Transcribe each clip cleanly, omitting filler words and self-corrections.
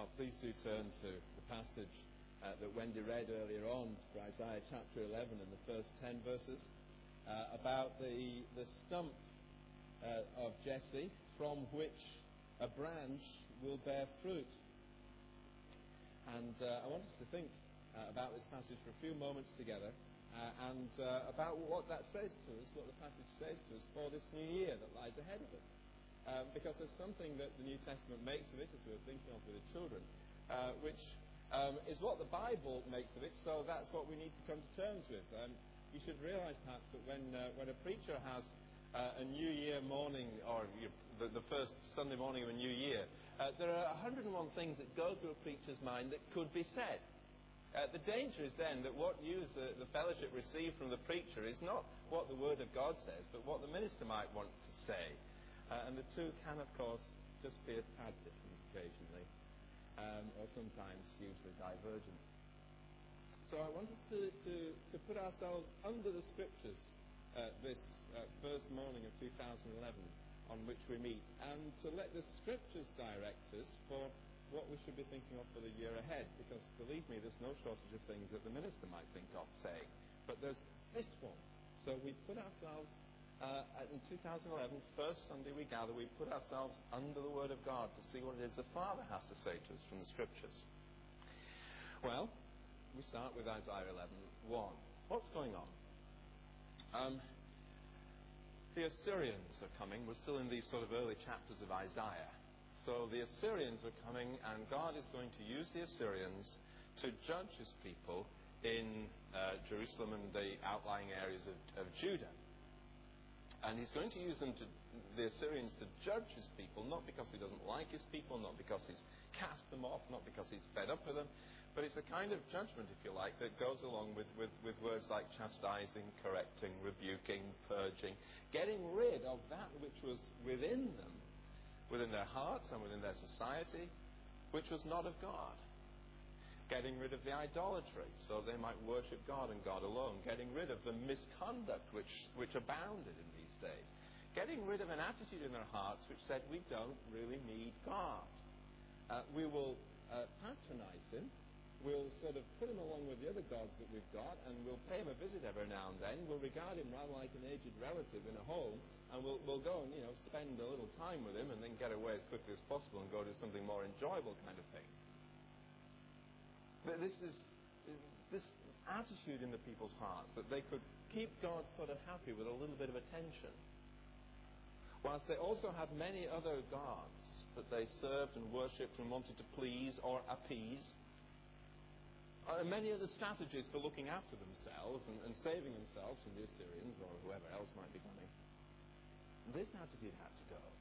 Well, please do turn to the passage that Wendy read earlier on, for Isaiah chapter 11 and the first 10 verses, about the stump of Jesse, from which a branch will bear fruit. And I want us to think about this passage for a few moments together, and about what that says to us, what the passage says to us for this new year that lies ahead of us. Because there's something that the New Testament makes of it, as we were thinking of with the children, which is what the Bible makes of it, so that's what we need to come to terms with. You should realise perhaps that when a preacher has a New Year morning, or the first Sunday morning of a new year, there are 101 things that go through a preacher's mind that could be said. The danger is then that what you as the fellowship receive from the preacher is not what the Word of God says, but what the minister might want to say. And the two can, of course, just be a tad different occasionally, or sometimes hugely divergent. So I want us to put ourselves under the Scriptures this first morning of 2011 on which we meet, and to let the Scriptures direct us for what we should be thinking of for the year ahead, because believe me, there's no shortage of things that the minister might think of saying, but there's this one. So we put ourselves in 2011, first Sunday we gather, we put ourselves under the Word of God to see what it is the Father has to say to us from the Scriptures. Well, we start with Isaiah 11:1. What's going on? The Assyrians are coming. We're still in these sort of early chapters of Isaiah. So the Assyrians are coming, and God is going to use the Assyrians to judge His people in Jerusalem and the outlying areas of Judah. And He's going to use the Assyrians to judge His people, not because He doesn't like His people, not because He's cast them off, not because He's fed up with them, but it's a kind of judgment, if you like, that goes along with words like chastising, correcting, rebuking, purging, getting rid of that which was within them, within their hearts and within their society, which was not of God. Getting rid of the idolatry, so they might worship God and God alone. Getting rid of the misconduct which abounded in these days. Getting rid of an attitude in their hearts which said, we don't really need God. We will patronize Him. We'll sort of put Him along with the other gods that we've got, and we'll pay Him a visit every now and then. We'll regard Him rather like an aged relative in a home, and we'll go and spend a little time with Him and then get away as quickly as possible and go do something more enjoyable kind of thing. But this attitude in the people's hearts that they could keep God sort of happy with a little bit of attention, whilst they also had many other gods that they served and worshipped and wanted to please or appease, and many other strategies for looking after themselves and saving themselves from the Assyrians or whoever else might be coming. This attitude had to go.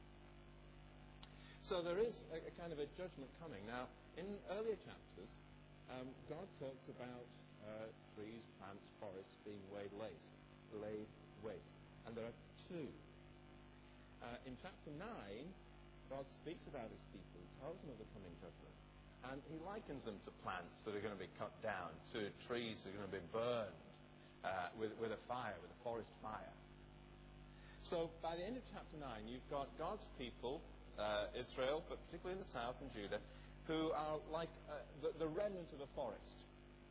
So there is a kind of a judgment coming. Now, in earlier chapters, God talks about trees, plants, forests being laid waste. And there are two. In chapter 9, God speaks about His people. He tells them of the coming judgment. And He likens them to plants that are going to be cut down, to trees that are going to be burned with a fire, with a forest fire. So by the end of chapter 9, you've got God's people, Israel, but particularly in the south and Judah, who are like the remnant of a forest.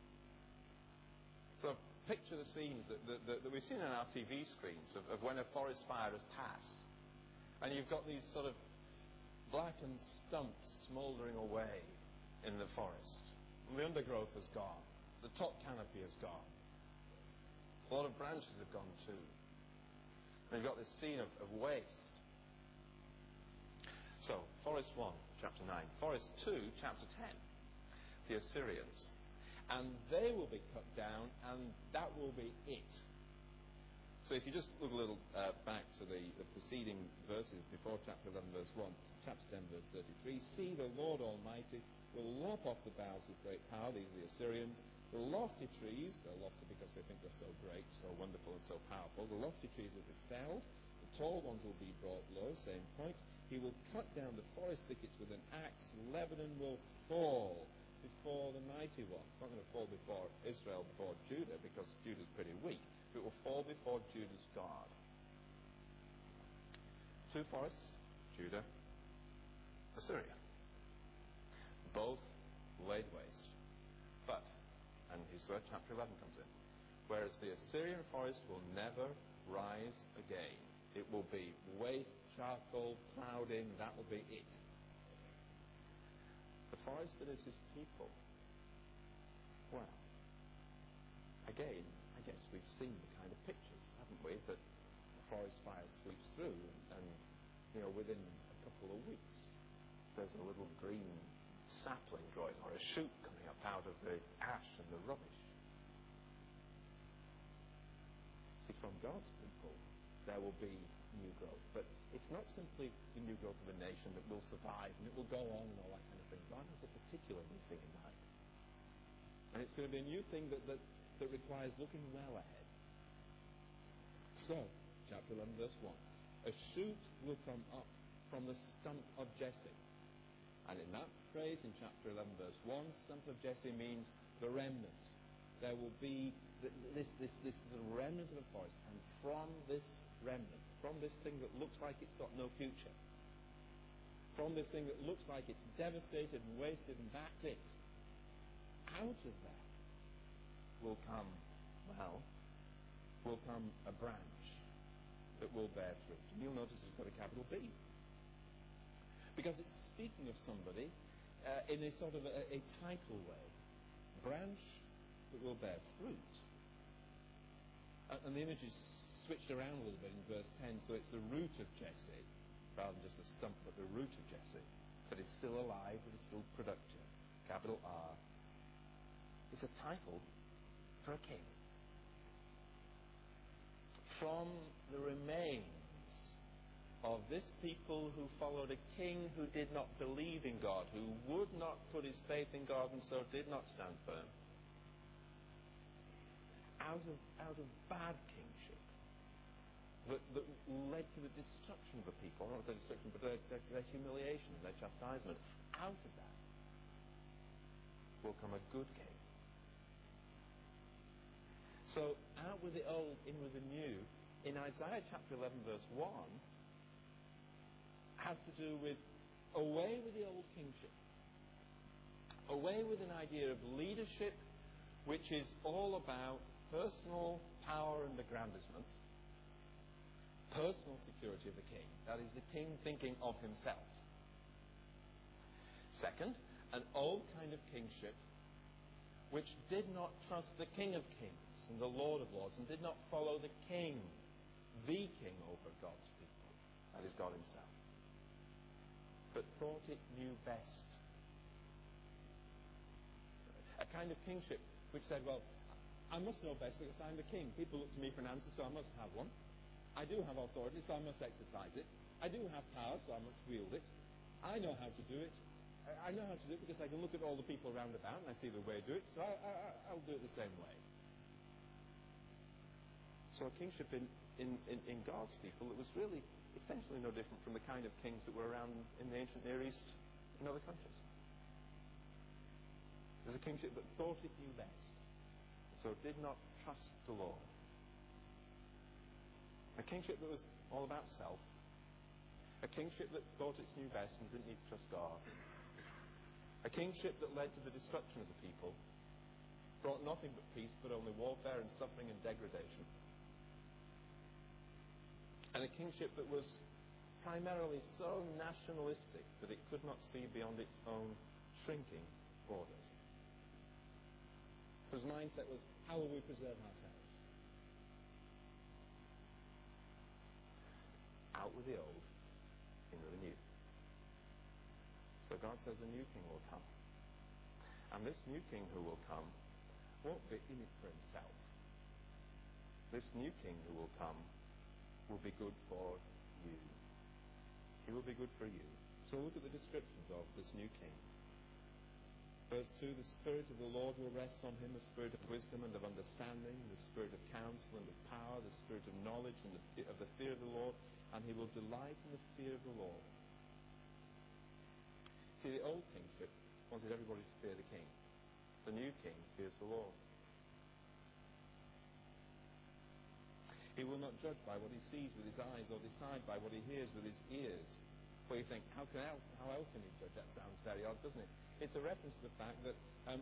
So picture the scenes that we've seen on our TV screens of when a forest fire has passed. And you've got these sort of blackened stumps smouldering away in the forest. And the undergrowth has gone. The top canopy has gone. A lot of branches have gone too. And you've got this scene of waste. So, Forest 1, chapter 9. Forest 2, chapter 10. The Assyrians. And they will be cut down, and that will be it. So if you just look a little back to the preceding verses before chapter 11, verse 1, chapter 10, verse 33, see the Lord Almighty will lop off the boughs with great power, these are the Assyrians, the lofty trees, they're lofty because they think they're so great, so wonderful and so powerful, the lofty trees will be felled, the tall ones will be brought low, same point. He will cut down the forest thickets with an axe. Lebanon will fall before the mighty one. It's not going to fall before Israel, before Judah, because Judah's pretty weak. It will fall before Judah's God. Two forests, Judah, Assyria. both laid waste. But, and here's where chapter 11 comes in, whereas the Assyrian forest will never rise again. It will be waste, charcoal, clouding, that will be it. The forest that is his people, well, again, I guess we've seen the kind of pictures, haven't we, that a forest fire sweeps through and within a couple of weeks there's a little green sapling growing or a shoot coming up out of the ash and the rubbish. See, from God's people there will be new growth, but it's not simply the new growth of a nation that will survive and it will go on and all that kind of thing. God has a particular new thing in mind, and it's going to be a new thing that requires looking well ahead. So, chapter 11 verse 1, a shoot will come up from the stump of Jesse. And in that phrase in chapter 11 verse 1, stump of Jesse means the remnant. There will be this is a remnant of the forest, and from this remnant, from this thing that looks like it's got no future, from this thing that looks like it's devastated and wasted and that's it, out of that will come a branch that will bear fruit. And you'll notice it's got a capital B, because it's speaking of somebody in a sort of a title way. Branch that will bear fruit. And the image is switched around a little bit in verse 10, so it's the root of Jesse, rather than just a stump, but the root of Jesse, that is still alive, that is still productive. Capital R. It's a title for a king. From the remains of this people who followed a king who did not believe in God, who would not put his faith in God and so did not stand firm, out of bad kingship that led to the destruction of the people, not their destruction, but their humiliation and their chastisement, out of that will come a good king. So, out with the old, in with the new, in Isaiah chapter 11 verse 1, has to do with away with the old kingship, away with an idea of leadership which is all about personal power and aggrandizement, personal security of the king, that is the king thinking of himself. Second, an old kind of kingship which did not trust the King of Kings and the Lord of Lords, and did not follow the king over God's people, that is God himself, but thought it knew best. A kind of kingship which said, well, I must know best because I'm the king. People look to me for an answer, so I must have one. I do have authority, so I must exercise it. I do have power, so I must wield it. I know how to do it. I know how to do it because I can look at all the people round about and I see the way to do it, so I'll do it the same way. So a kingship in God's people, it was really essentially no different from the kind of kings that were around in the ancient Near East in other countries. There's a kingship that thought it knew best, so did not trust the Lord. A kingship that was all about self. A kingship that thought it knew best and didn't need to trust God. A kingship that led to the destruction of the people, brought nothing but peace, but only warfare and suffering and degradation. And a kingship that was primarily so nationalistic that it could not see beyond its own shrinking borders. Whose mindset was, how will we preserve ourselves? Out with the old, in with the new. So God says a new king will come. And this new king who will come won't be in it for himself. This new king who will come will be good for you. He will be good for you. So look at the descriptions of this new king. Verse 2, the Spirit of the Lord will rest on him, the Spirit of wisdom and of understanding, the Spirit of counsel and of power, the Spirit of knowledge and of the fear of the Lord, and he will delight in the fear of the Lord. See, the old kingship wanted everybody to fear the king. The new king fears the Lord. He will not judge by what he sees with his eyes or decide by what he hears with his ears. Where you think, how else can he judge? That sounds very odd, doesn't it? It's a reference to the fact that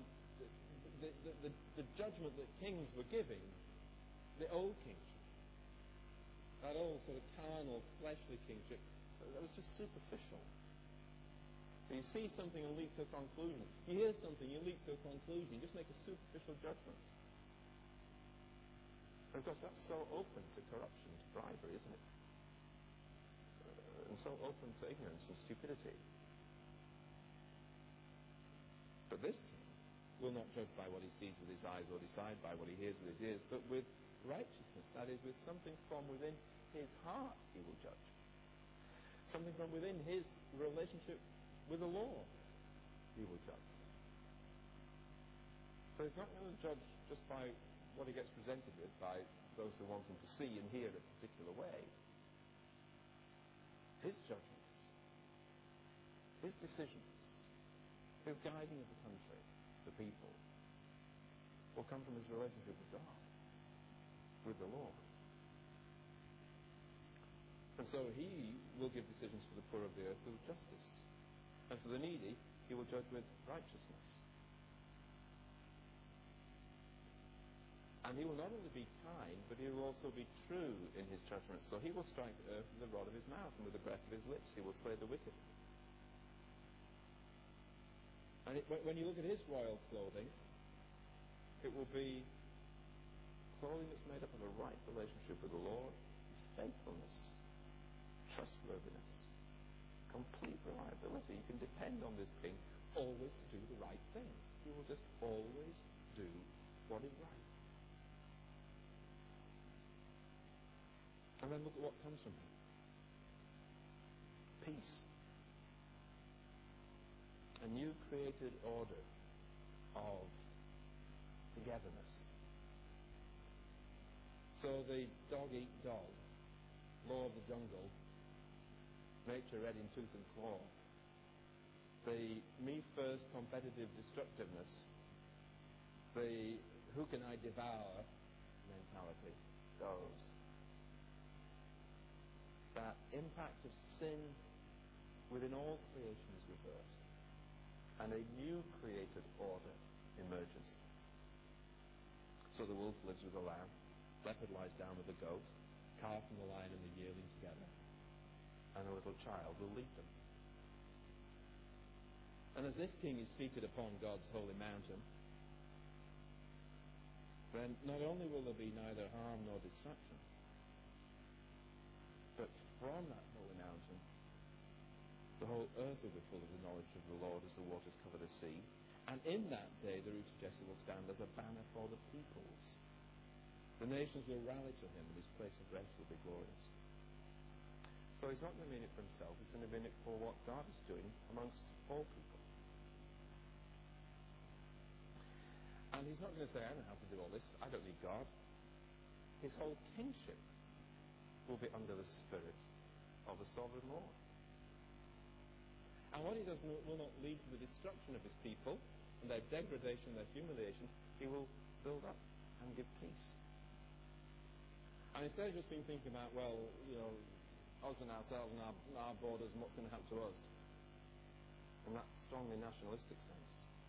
the judgment that kings were giving, the old kingship, that old sort of carnal, fleshly kingship, that was just superficial. So you see something and leap to a conclusion. You hear something, you leap to a conclusion. You just make a superficial judgment. And of course, that's so open to corruption, to bribery, isn't it? And so open to ignorance and stupidity. But this king will not judge by what he sees with his eyes or decide by what he hears with his ears, but with righteousness, that is, with something from within his heart he will judge. Something from within his relationship with the Lord he will judge. So he's not going to judge just by what he gets presented with by those who want him to see and hear a particular way. His judgments, his decisions, his guiding of the country, the people, will come from his relationship with God, with the Lord. And so he will give decisions for the poor of the earth with justice. And for the needy, he will judge with righteousness. And he will not only be kind, but he will also be true in his judgments. So he will strike the earth with the rod of his mouth, and with the breath of his lips he will slay the wicked. And when you look at his royal clothing, it will be clothing that's made up of a right relationship with the Lord, faithfulness, trustworthiness, complete reliability. You can depend on this king always to do the right thing. He will just always do what is right. And then look at what comes from him. Peace. A new created order of togetherness. So the dog-eat-dog, law of the jungle, nature red in tooth and claw, the me-first competitive destructiveness, the who can I devour mentality goes. That impact of sin within all creation is reversed, and a new created order emerges. So the wolf lives with the lamb, leopard lies down with the goat, calf and the lion and the yearling together, and a little child will lead them. And as this king is seated upon God's holy mountain, then not only will there be neither harm nor destruction, but from that holy mountain, the whole earth will be full of the knowledge of the Lord as the waters cover the sea. And in that day, the root of Jesse will stand as a banner for the peoples. The nations will rally to him, and his place of rest will be glorious. So he's not going to be in it for himself. He's going to be in it for what God is doing amongst all people. And he's not going to say, I know how to do all this. I don't need God. His whole kingship will be under the spirit of the sovereign Lord. And what he does will not lead to the destruction of his people and their degradation, their humiliation. He will build up and give peace. And instead of just being thinking about, well, us and ourselves and our borders and what's going to happen to us, in that strongly nationalistic sense,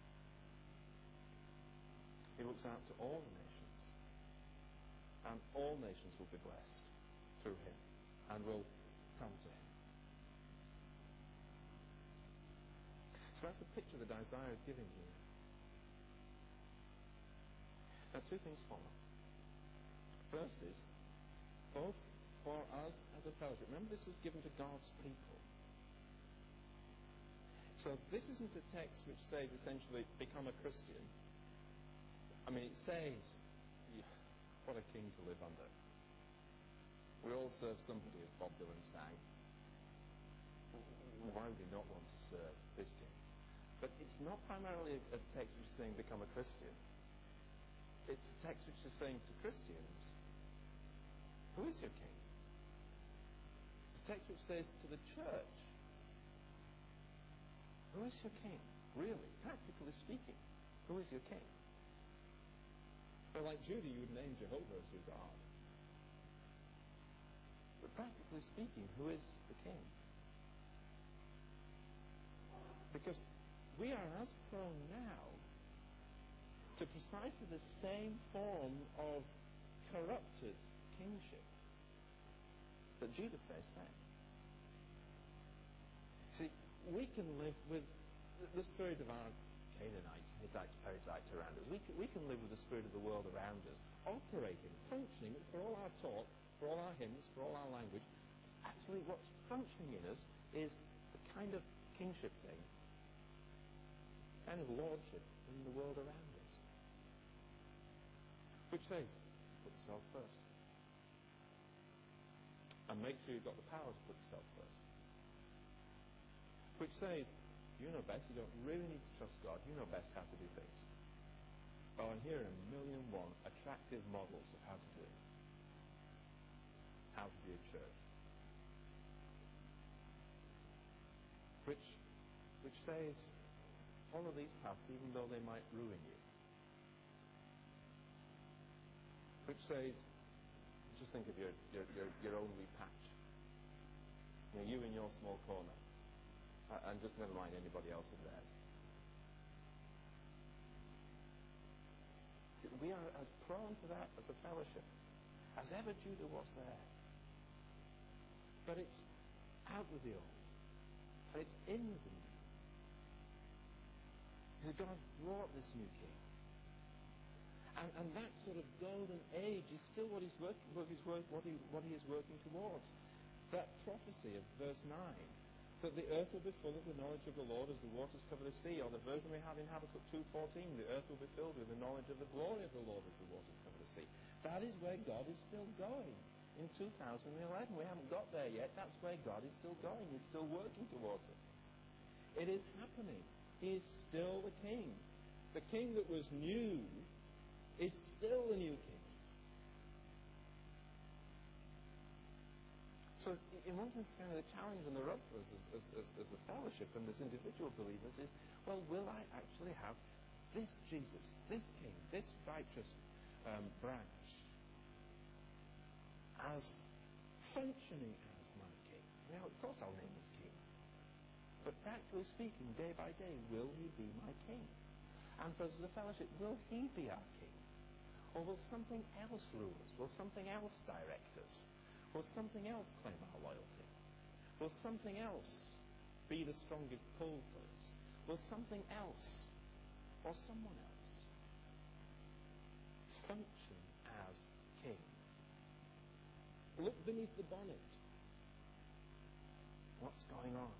he looks out to all the nations, and all nations will be blessed through him and will come to him. So that's the picture that Isaiah is giving here. Now, two things follow. First is, both for us as a fellowship. Remember, this was given to God's people. So this isn't a text which says, essentially, become a Christian. I mean, it says, what a king to live under. We all serve somebody, as Bob Dylan sang. Why would we not want to serve this king? But it's not primarily a text which is saying become a Christian. It's a text which is saying to Christians, who is your king? It's a text which says to the church, who is your king? Really, practically speaking, who is your king? So like Judah, you would name Jehovah as your God. But practically speaking, who is the king? Because we are as prone now to precisely the same form of corrupted kingship that Judah faced then. See, we can live with the spirit of our Canaanites, Hittites, Perizzites around us. We can live with the spirit of the world around us, operating, functioning, for all our talk, for all our hymns, for all our language. Actually, what's functioning in us is the kind of kingship thing, kind of lordship in the world around us, which says, put yourself first. And make sure you've got the power to put yourself first. Which says, you know best, you don't really need to trust God, you know best how to do things. Oh, and here are 1,000,001 attractive models of how to do it. How to be a church. Which says, follow these paths even though they might ruin you. Which says, just think of your own wee patch. You in your small corner. And just never mind anybody else in theirs. We are as prone to that as a fellowship as ever Judah was there. But it's out with the old. And it's in with the new. Because God brought this new king. And that sort of golden age is still what he is working towards. That prophecy of verse 9, that the earth will be full of the knowledge of the Lord as the waters cover the sea, or the version we have in Habakkuk 2:14, the earth will be filled with the knowledge of the glory of the Lord as the waters cover the sea. That is where God is still going in 2011. We haven't got there yet. That's where God is still going. He's still working towards it. It is happening. He is still the king. The king that was new is still the new king. So in one sense, kind of the challenge and the rub for us as a fellowship and as individual believers is, well, will I actually have this Jesus, this king, this righteous branch as functioning as my king? Now, of course I'll name this king. But practically speaking, day by day, will he be my king? And for us as a fellowship, will he be our king? Or will something else rule us? Will something else direct us? Will something else claim our loyalty? Will something else be the strongest pull for us? Will something else or someone else function as king? Look beneath the bonnet. What's going on?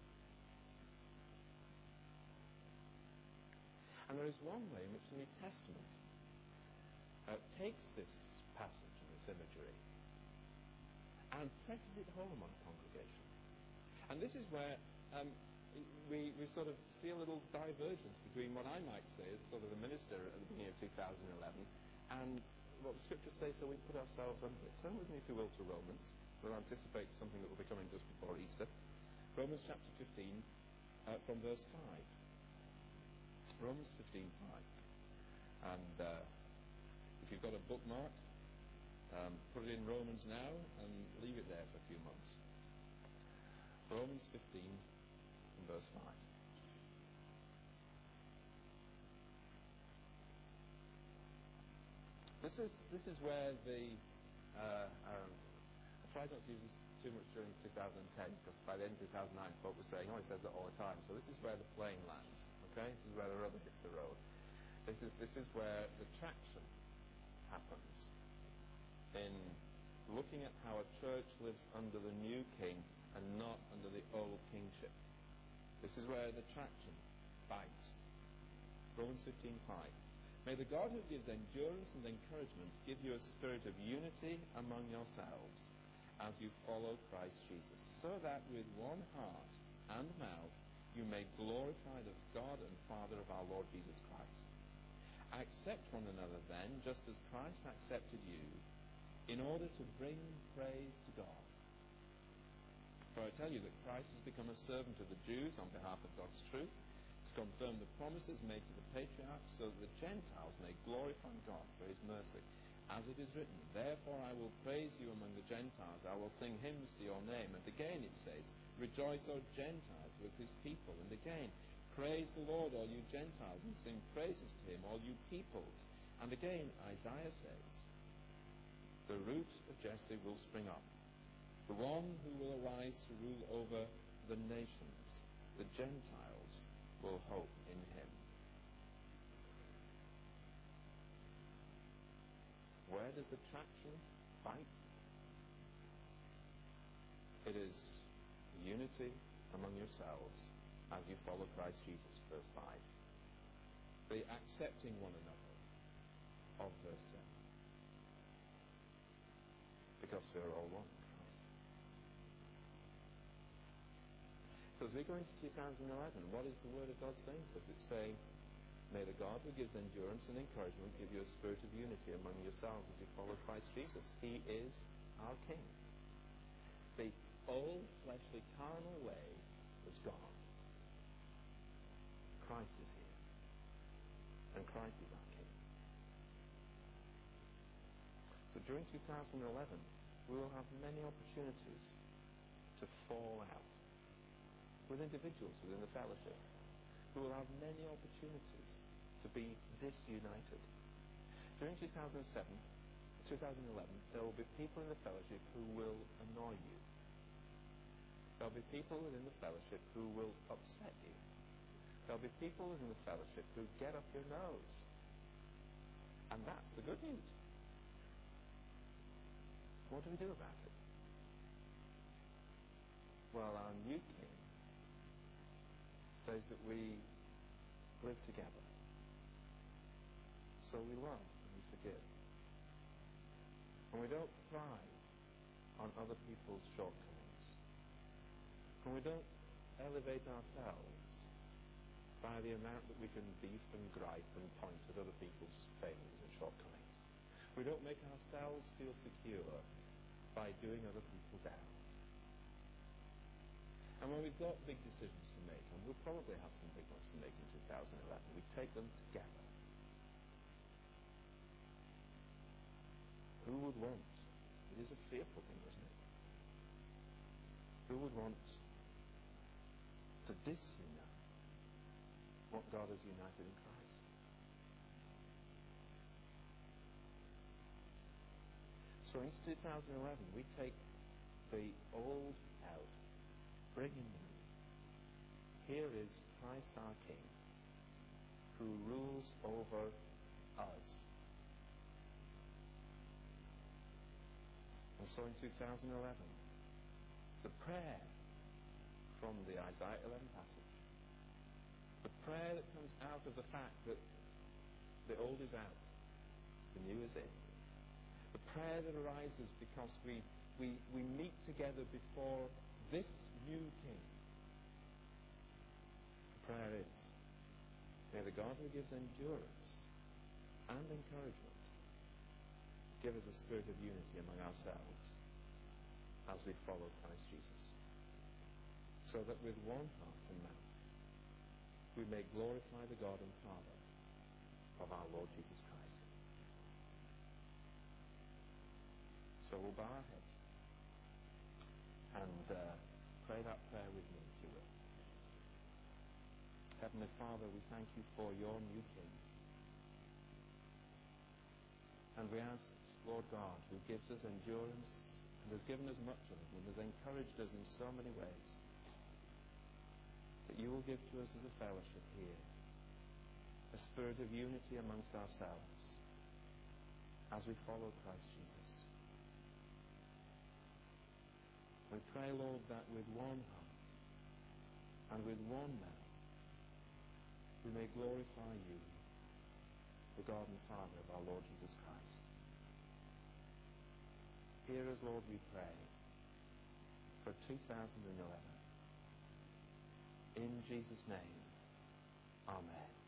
And there is one way in which the New Testament takes this passage and this imagery and presses it home on a congregation. And this is where we sort of see a little divergence between what I might say is sort of the minister at the beginning of 2011 and what the scriptures say, so we put ourselves under it. Turn with me, if you will, to Romans. We'll anticipate something that will be coming just before Easter. Romans chapter 15 from verse 5. Romans 15:5. And if you've got a bookmark, put it in Romans now and leave it there for a few months. Romans 15 and verse 5. This is where the I tried not to use this too much during 2010 because by the end of 2009 folk were saying, he says that all the time. So this is where the plane lands. Okay, this is where the rubber hits the road. This is where the traction happens in looking at how a church lives under the new king and not under the old kingship. This is where the traction bites. Romans 15:5. May the God who gives endurance and encouragement give you a spirit of unity among yourselves as you follow Christ Jesus, so that with one heart and mouth you may glorify the God and Father of our Lord Jesus Christ. Accept one another then, just as Christ accepted you, in order to bring praise to God. For I tell you that Christ has become a servant of the Jews on behalf of God's truth, to confirm the promises made to the patriarchs, so that the Gentiles may glorify God for his mercy. As it is written, therefore I will praise you among the Gentiles, I will sing hymns to your name. And again it says, rejoice, O Gentiles, with his people. And again, Praise the Lord, all you Gentiles, and sing praises to him, all you peoples. And again, Isaiah says, the root of Jesse will spring up, the one who will arise to rule over the nations. The Gentiles will hope in him. Where does the traction bite? It is unity among yourselves as you follow Christ Jesus, verse 5. The accepting one another of verse 7. Because we are all one in Christ. So as we go into 2011, what is the Word of God saying to us? It's saying, may the God who gives endurance and encouragement give you a spirit of unity among yourselves as you follow Christ Jesus. He is our King. The old fleshly carnal way is gone. Christ is here. And Christ is our King. So during 2011, we will have many opportunities to fall out with individuals within the fellowship. We will have many opportunities to be disunited. During 2011, there will be people in the fellowship who will annoy you. There will be people within the fellowship who will upset you. There will be people within the fellowship who get up your nose. And that's the good news. What do we do about it? Well, our new King says that we live together. So we love and we forgive. And we don't thrive on other people's shortcomings. And we don't elevate ourselves by the amount that we can beef and gripe and point at other people's failings and shortcomings. We don't make ourselves feel secure by doing other people down. And when we've got big decisions to make, and we'll probably have some big ones to make in 2011, we take them together. Who would want? It is a fearful thing, isn't it? Who would want to disunite what God has united in Christ? So into 2011, we take the old out, bring in the new. Here is Christ our King, who rules over us. And so in 2011, the prayer from the Isaiah 11 passage, the prayer that comes out of the fact that the old is out, the new is in, the prayer that arises because we meet together before this new King. The prayer is, may the God who gives endurance and encouragement give us a spirit of unity among ourselves as we follow Christ Jesus, so that with one heart and mouth we may glorify the God and Father of our Lord Jesus Christ. So we'll bow our heads and pray that prayer with me, if you will. Heavenly Father, we thank you for your new King. And we ask, Lord God, who gives us endurance and has given us much of it and has encouraged us in so many ways, that you will give to us as a fellowship here a spirit of unity amongst ourselves as we follow Christ Jesus. We pray, Lord, that with one heart and with one mouth we may glorify you, the God and Father of our Lord Jesus Christ. Hear us, Lord, we pray, for 2011. In Jesus' name, amen.